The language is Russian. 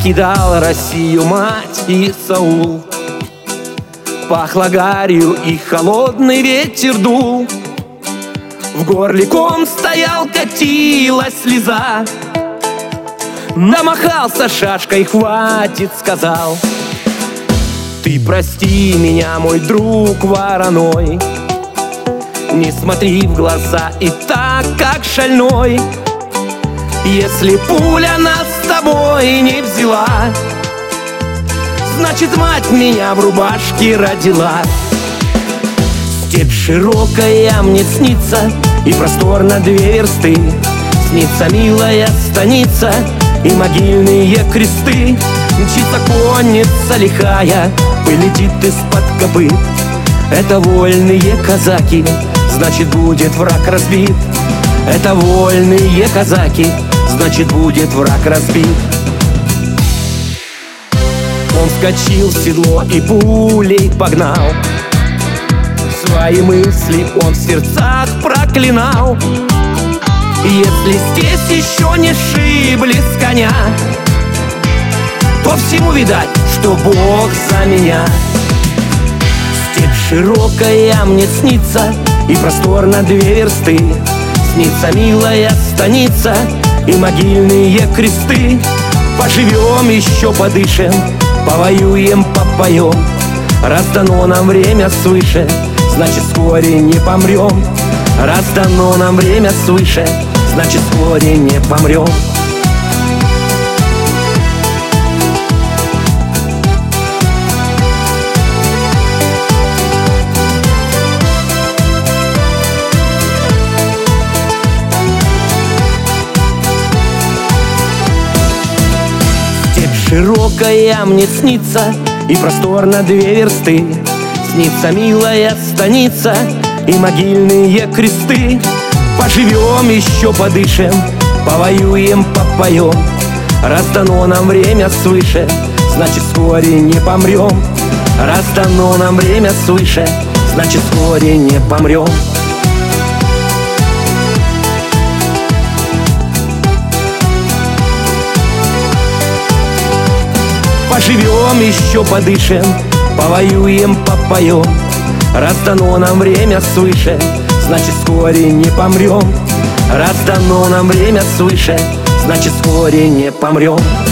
покидал Россию мать и Саул. Пахло гарью и холодный ветер дул. В горле ком стоял, катилась слеза. Намахался шашкой, хватит, сказал. Ты прости меня, мой друг вороной, не смотри в глаза и так, как шальной. Если пуля нас с тобой не взяла, значит, мать меня в рубашке родила. Степь широкая мне снится, и просторно 2 версты. Снится милая станица и могильные кресты. Мчится конница лихая, полетит из-под копыт. Это вольные казаки, значит, будет враг разбит. Это вольные казаки, значит, будет враг разбит. Он вскочил в седло и пулей погнал. Свои мысли он в сердцах проклинал. Если здесь еще не сшибли с коня, то всему видать, что Бог за меня. Степь широкая мне снится, и просторно 2 версты. Снится милая станица и могильные кресты. Поживем еще, подышим, повоюем, попоем. Раз дано нам время свыше, значит, вскоре не помрем. Раз дано нам время свыше, значит, вскоре не помрем. Широкая мне снится, и просторно 2 версты. Снится милая станица и могильные кресты. Поживем еще, подышим, повоюем, попоем. Раз дано нам время свыше, значит, вскоре не помрем. Раз дано нам время свыше, значит, вскоре не помрем. Поживем еще, подышим, повоюем, попоем. Раз дано нам время свыше, значит, вскоре не помрем. Раз дано нам время свыше, значит, вскоре не помрем.